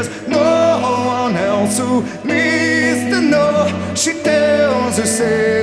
there's no one else who needs to know. She tells herself